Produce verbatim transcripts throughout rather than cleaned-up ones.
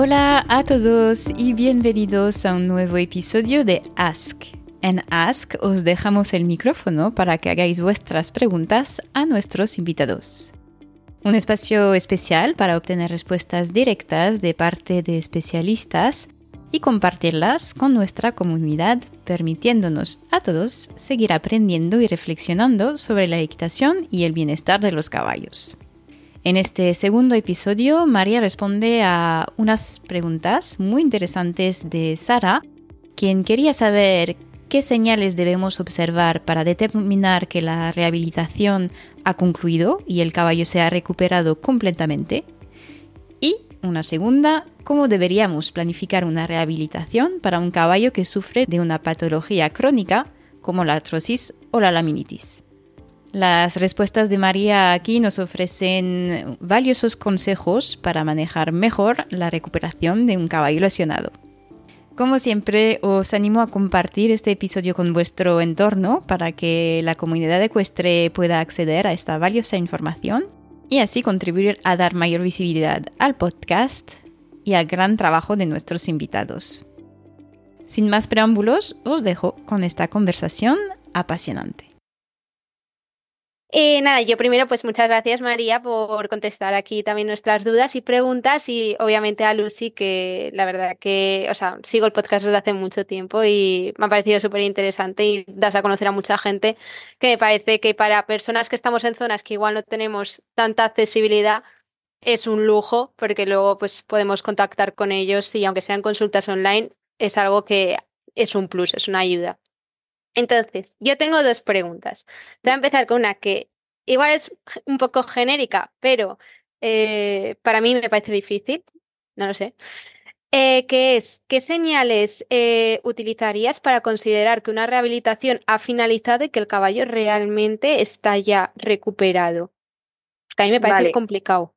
Hola a todos y bienvenidos a un nuevo episodio de Ask. En Ask os dejamos el micrófono para que hagáis vuestras preguntas a nuestros invitados. Un espacio especial para obtener respuestas directas de parte de especialistas y compartirlas con nuestra comunidad, permitiéndonos a todos seguir aprendiendo y reflexionando sobre la equitación y el bienestar de los caballos. En este segundo episodio, María responde a unas preguntas muy interesantes de Sara, quien quería saber qué señales debemos observar para determinar que la rehabilitación ha concluido y el caballo se ha recuperado completamente. Y una segunda, cómo deberíamos planificar una rehabilitación para un caballo que sufre de una patología crónica como la artrosis o la laminitis. Las respuestas de María aquí nos ofrecen valiosos consejos para manejar mejor la recuperación de un caballo lesionado. Como siempre, os animo a compartir este episodio con vuestro entorno para que la comunidad ecuestre pueda acceder a esta valiosa información y así contribuir a dar mayor visibilidad al podcast y al gran trabajo de nuestros invitados. Sin más preámbulos, os dejo con esta conversación apasionante. Eh, nada, yo primero pues muchas gracias María por contestar aquí también nuestras dudas y preguntas y obviamente a Lucy que la verdad que, o sea, sigo el podcast desde hace mucho tiempo y me ha parecido súper interesante y das a conocer a mucha gente que me parece que para personas que estamos en zonas que igual no tenemos tanta accesibilidad es un lujo porque luego pues podemos contactar con ellos y aunque sean consultas online es algo que es un plus, es una ayuda. Entonces, yo tengo dos preguntas. Te voy a empezar con una que igual es un poco genérica, pero eh, para mí me parece difícil, no lo sé. Eh, que es, ¿qué señales eh, utilizarías para considerar que una rehabilitación ha finalizado y que el caballo realmente está ya recuperado? Porque a mí me parece Vale. complicado.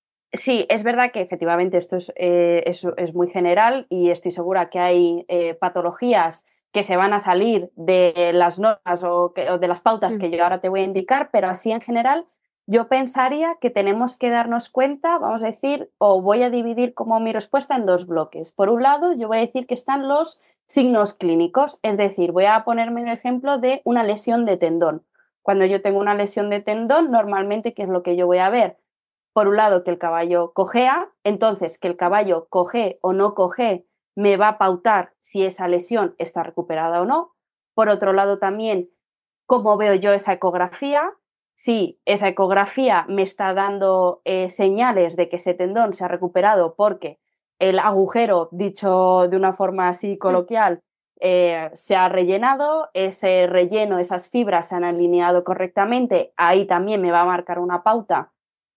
Sí, es verdad que efectivamente esto es, eh, es, es muy general y estoy segura que hay eh, patologías que se van a salir de las normas o, que, o de las pautas Mm. que yo ahora te voy a indicar, pero así en general yo pensaría que tenemos que darnos cuenta, vamos a decir, o voy a dividir como mi respuesta en dos bloques. Por un lado, yo voy a decir que están los signos clínicos, es decir, voy a ponerme el ejemplo de una lesión de tendón. Cuando yo tengo una lesión de tendón, normalmente, ¿qué es lo que yo voy a ver? Por un lado, que el caballo cojea, entonces que el caballo coge o no coge me va a pautar si esa lesión está recuperada o no. Por otro lado, también, cómo veo yo esa ecografía, si esa ecografía me está dando eh, señales de que ese tendón se ha recuperado porque el agujero, dicho de una forma así coloquial, eh, se ha rellenado, ese relleno, esas fibras se han alineado correctamente, ahí también me va a marcar una pauta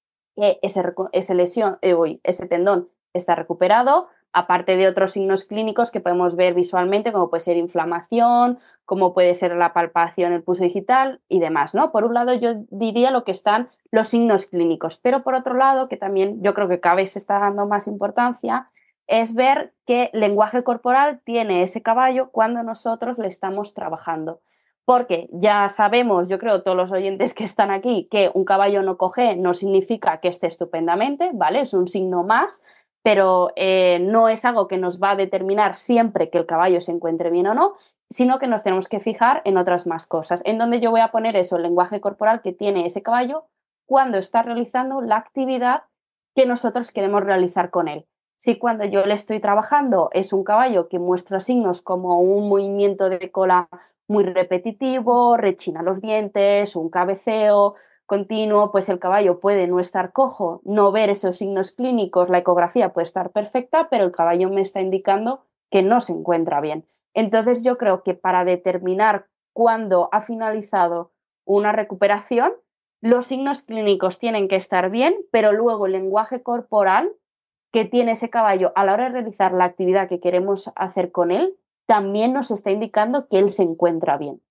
que ese, ese, lesión, eh, uy, ese tendón está recuperado, aparte de otros signos clínicos que podemos ver visualmente, como puede ser inflamación, como puede ser la palpación, el pulso digital y demás, ¿no? Por un lado yo diría lo que están los signos clínicos, pero por otro lado, que también yo creo que cada vez se está dando más importancia, es ver qué lenguaje corporal tiene ese caballo cuando nosotros le estamos trabajando. Porque ya sabemos, yo creo, todos los oyentes que están aquí, que un caballo no coge no significa que esté estupendamente, ¿vale? Es un signo más, pero eh, no es algo que nos va a determinar siempre que el caballo se encuentre bien o no, sino que nos tenemos que fijar en otras más cosas, en donde yo voy a poner eso, el lenguaje corporal que tiene ese caballo cuando está realizando la actividad que nosotros queremos realizar con él. Si cuando yo le estoy trabajando es un caballo que muestra signos como un movimiento de cola muy repetitivo, rechina los dientes, un cabeceo continuo, pues el caballo puede no estar cojo, no ver esos signos clínicos, la ecografía puede estar perfecta, pero el caballo me está indicando que no se encuentra bien. Entonces yo creo que para determinar cuándo ha finalizado una recuperación, los signos clínicos tienen que estar bien, pero luego el lenguaje corporal que tiene ese caballo a la hora de realizar la actividad que queremos hacer con él, también nos está indicando que él se encuentra bien.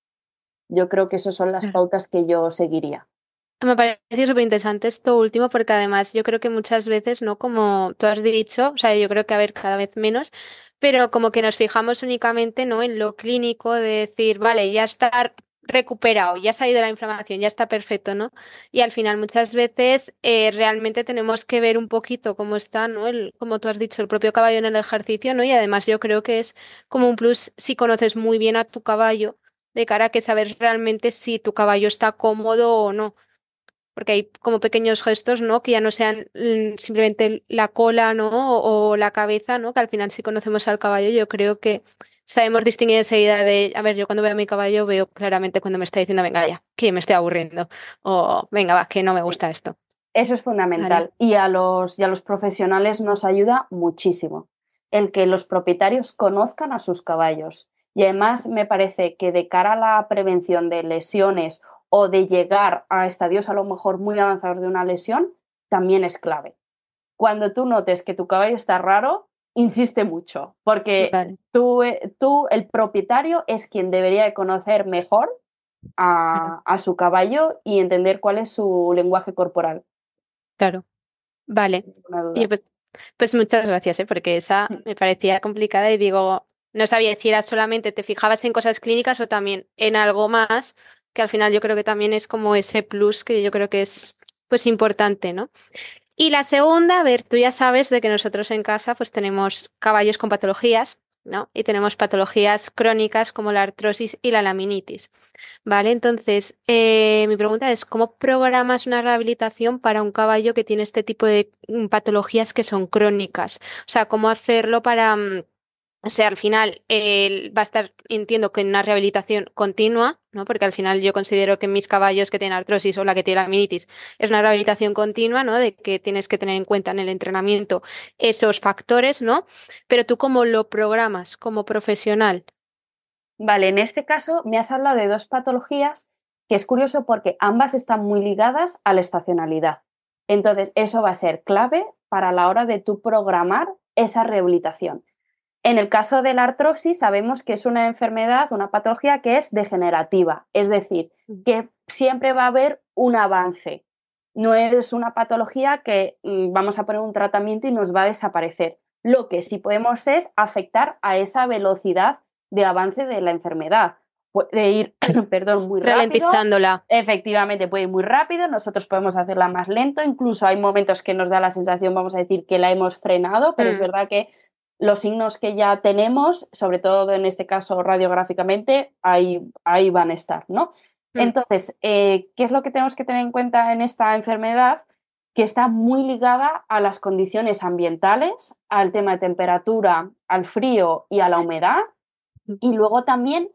Yo creo que esas son las pautas que yo seguiría. Me parece súper interesante esto último porque además yo creo que muchas veces, ¿no? Como tú has dicho, o sea, yo creo que a ver cada vez menos, pero como que nos fijamos únicamente, ¿no? En lo clínico de decir, vale, ya está recuperado, ya se ha ido la inflamación, ya está perfecto, ¿no? Y al final muchas veces eh, realmente tenemos que ver un poquito cómo está, ¿no? El, como tú has dicho, el propio caballo en el ejercicio, ¿no? Y además yo creo que es como un plus si conoces muy bien a tu caballo, de cara a que saber realmente si tu caballo está cómodo o no. Porque hay como pequeños gestos, ¿no? Que ya no sean mm, simplemente la cola, ¿no? O, o la cabeza, ¿no? Que al final si conocemos al caballo, yo creo que sabemos distinguir enseguida de, a ver, yo cuando veo a mi caballo veo claramente cuando me está diciendo, venga ya, que me estoy aburriendo. O venga, va, que no me gusta esto. Eso es Vale. fundamental y a los, y a los profesionales nos ayuda muchísimo el que los propietarios conozcan a sus caballos. Y además me parece que de cara a la prevención de lesiones o de llegar a estadios a lo mejor muy avanzados de una lesión, también es clave. Cuando tú notes que tu caballo está raro, insiste mucho, porque Vale. tú, tú el propietario, es quien debería de conocer mejor a, a su caballo y entender cuál es su lenguaje corporal. Claro, vale. Y pues, pues muchas gracias, ¿eh? Porque esa me parecía complicada y digo, no sabía si era solamente te fijabas en cosas clínicas o también en algo más, que al final yo creo que también es como ese plus que yo creo que es pues importante, ¿no? Y la segunda, a ver, tú ya sabes de que nosotros en casa pues tenemos caballos con patologías, ¿no? Y tenemos patologías crónicas como la artrosis y la laminitis. Vale, entonces, eh, mi pregunta es, ¿cómo programas una rehabilitación para un caballo que tiene este tipo de mm, patologías que son crónicas? O sea, ¿cómo hacerlo para, mm, o sea, al final él va a estar, entiendo que en una rehabilitación continua, ¿no? Porque al final yo considero que mis caballos que tienen artrosis o la que tiene laminitis es una rehabilitación continua, ¿no? De que tienes que tener en cuenta en el entrenamiento esos factores, ¿no? Pero tú, ¿cómo lo programas como profesional? Vale, en este caso me has hablado de dos patologías que es curioso porque ambas están muy ligadas a la estacionalidad. Entonces, eso va a ser clave para la hora de tú programar esa rehabilitación. En el caso de la artrosis, sabemos que es una enfermedad, una patología que es degenerativa, es decir, que siempre va a haber un avance. No es una patología que mm, vamos a poner un tratamiento y nos va a desaparecer. Lo que sí podemos es afectar a esa velocidad de avance de la enfermedad. Puede ir, perdón, muy rápido. Ralentizándola. Efectivamente, puede ir muy rápido, nosotros podemos hacerla más lento, incluso hay momentos que nos da la sensación, vamos a decir, que la hemos frenado, pero Mm. es verdad que los signos que ya tenemos, sobre todo en este caso radiográficamente, ahí, ahí van a estar, ¿no? Mm. Entonces, eh, ¿qué es lo que tenemos que tener en cuenta en esta enfermedad? Que está muy ligada a las condiciones ambientales, al tema de temperatura, al frío y a la humedad. Y luego también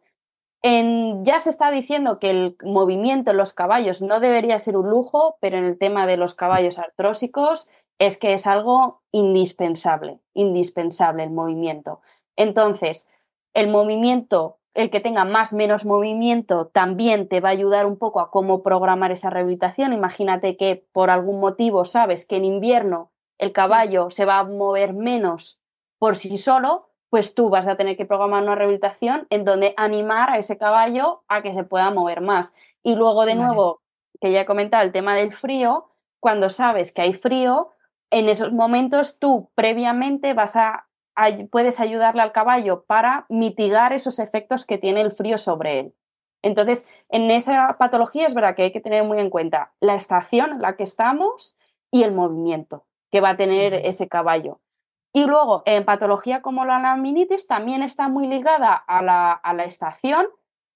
en, ya se está diciendo que el movimiento en los caballos no debería ser un lujo, pero en el tema de los caballos artrósicos es que es algo indispensable, indispensable el movimiento. Entonces, el movimiento, el que tenga más o menos movimiento, también te va a ayudar un poco a cómo programar esa rehabilitación. Imagínate que por algún motivo sabes que en invierno el caballo se va a mover menos por sí solo, pues tú vas a tener que programar una rehabilitación en donde animar a ese caballo a que se pueda mover más. Y luego, de Vale. nuevo, que ya he comentado el tema del frío, cuando sabes que hay frío, en esos momentos tú previamente vas a, a, puedes ayudarle al caballo para mitigar esos efectos que tiene el frío sobre él. Entonces, en esa patología es verdad que hay que tener muy en cuenta la estación en la que estamos y el movimiento que va a tener ese caballo. Y luego, en patología como la laminitis, también está muy ligada a la, a la estación,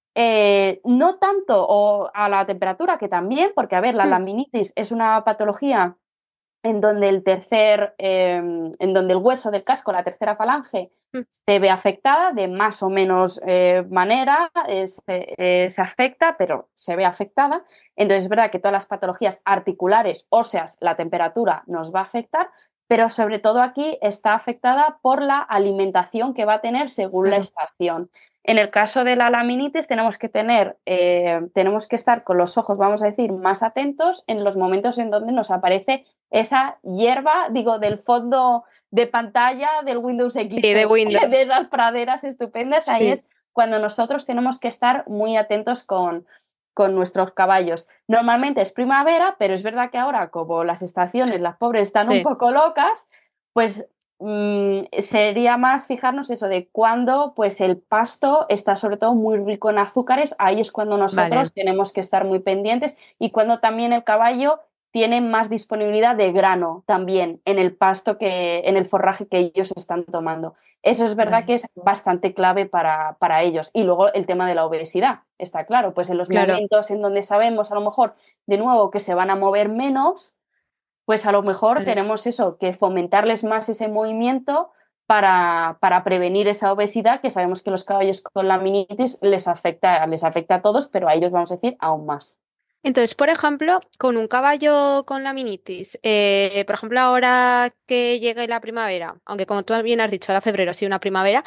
eh, no tanto o a la temperatura, que también, porque, a ver, la Mm. laminitis es una patología en donde el tercer, eh, en donde el hueso del casco, la tercera falange, Mm. se ve afectada de más o menos eh, manera, eh, se, eh, se afecta, pero se ve afectada. Entonces es verdad que todas las patologías articulares, óseas, la temperatura nos va a afectar, pero sobre todo aquí está afectada por la alimentación que va a tener según Claro. la estación. En el caso de la laminitis tenemos que tener, eh, tenemos que estar con los ojos, vamos a decir, más atentos en los momentos en donde nos aparece esa hierba, digo, del fondo de pantalla del Windows X P, Sí, de Windows. de esas praderas estupendas. Sí. Ahí es cuando nosotros tenemos que estar muy atentos con, con nuestros caballos. Normalmente es primavera, pero es verdad que ahora, como las estaciones, las pobres están Sí. un poco locas, pues mmm, sería más fijarnos eso de cuando pues el pasto está sobre todo muy rico en azúcares, ahí es cuando nosotros vale. tenemos que estar muy pendientes, y cuando también el caballo tiene más disponibilidad de grano también en el pasto, que en el forraje que ellos están tomando. Eso es verdad vale. que es bastante clave para, para ellos. Y luego el tema de la obesidad, está claro, pues en los claro. momentos en donde sabemos a lo mejor de nuevo que se van a mover menos, pues a lo mejor vale. tenemos eso, que fomentarles más ese movimiento para, para prevenir esa obesidad, que sabemos que los caballos con laminitis les afecta, les afecta a todos, pero a ellos vamos a decir aún más. Entonces, por ejemplo, con un caballo con laminitis, eh, por ejemplo, ahora que llegue la primavera, aunque como tú bien has dicho, ahora febrero ha sido una primavera,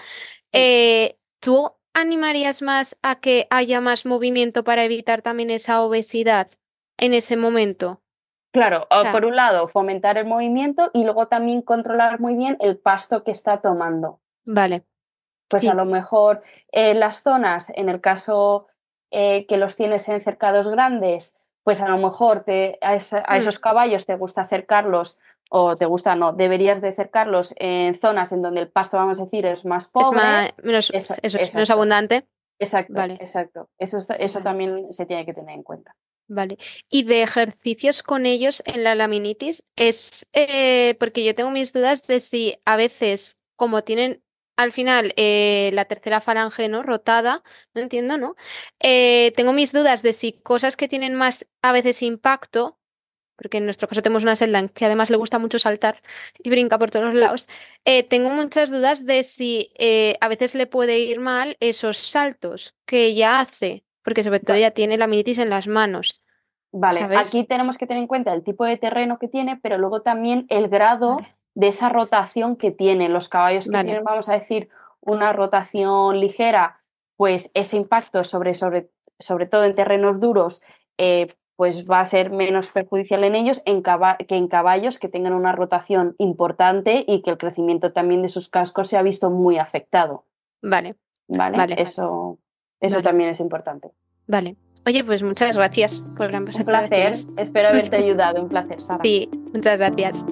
eh, ¿tú animarías más a que haya más movimiento para evitar también esa obesidad en ese momento? Claro, o sea, por un lado, fomentar el movimiento y luego también controlar muy bien el pasto que está tomando. Vale. Pues sí. A lo mejor en eh, las zonas, en el caso... Eh, que los tienes en cercados grandes, pues a lo mejor te, a, esa, a esos caballos te gusta acercarlos, o te gusta, no, deberías de acercarlos en zonas en donde el pasto, vamos a decir, es más pobre. Es más, menos, eso, eso, es menos abundante. Exacto, vale. exacto. Eso, eso vale. también se tiene que tener en cuenta. Vale. Y de ejercicios con ellos en la laminitis, es eh, porque yo tengo mis dudas de si a veces, como tienen al final eh, la tercera falange, ¿no? Rotada, no entiendo, ¿no? Eh, tengo mis dudas de si cosas que tienen más a veces impacto, porque en nuestro caso tenemos una Shetland que además le gusta mucho saltar y brinca por todos lados, eh, tengo muchas dudas de si eh, a veces le puede ir mal esos saltos que ella hace, porque sobre todo ella tiene laminitis en las manos. Vale, ¿sabes? Aquí tenemos que tener en cuenta el tipo de terreno que tiene, pero luego también el grado vale. de esa rotación que tienen los caballos que vale. tienen, vamos a decir, una rotación ligera, pues ese impacto sobre, sobre, sobre todo en terrenos duros, eh, pues va a ser menos perjudicial en ellos en caba- que en caballos que tengan una rotación importante y que el crecimiento también de sus cascos se ha visto muy afectado. Vale. Vale, vale. eso, eso vale. también es importante. Vale. Oye, pues muchas gracias por gran Un placer, espero haberte ayudado, un placer, Sara. Sí, muchas gracias.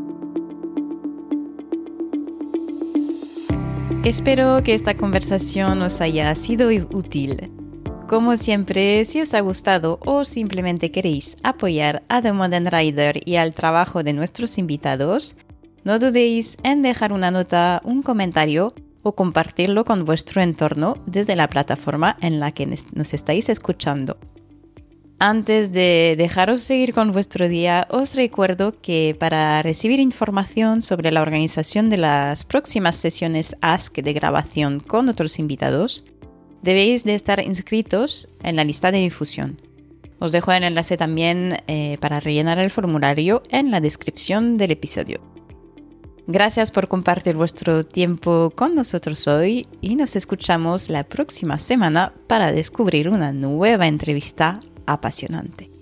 Espero que esta conversación os haya sido útil. Como siempre, si os ha gustado o simplemente queréis apoyar a The Modern Rider y al trabajo de nuestros invitados, no dudéis en dejar una nota, un comentario o compartirlo con vuestro entorno desde la plataforma en la que nos estáis escuchando. Antes de dejaros seguir con vuestro día, os recuerdo que para recibir información sobre la organización de las próximas sesiones Ask de grabación con otros invitados, debéis de estar inscritos en la lista de difusión. Os dejo el enlace también eh, para rellenar el formulario en la descripción del episodio. Gracias por compartir vuestro tiempo con nosotros hoy y nos escuchamos la próxima semana para descubrir una nueva entrevista apasionante.